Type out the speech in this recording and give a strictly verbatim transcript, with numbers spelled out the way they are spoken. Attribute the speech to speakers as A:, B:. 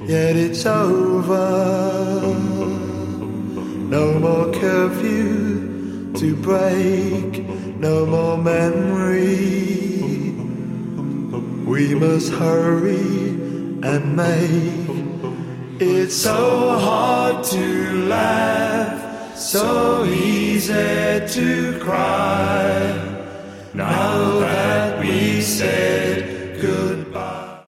A: yet it's over. No more curfew to break, no more memory. We must hurry and make it so hard to laugh, so easy to cry. Now that we say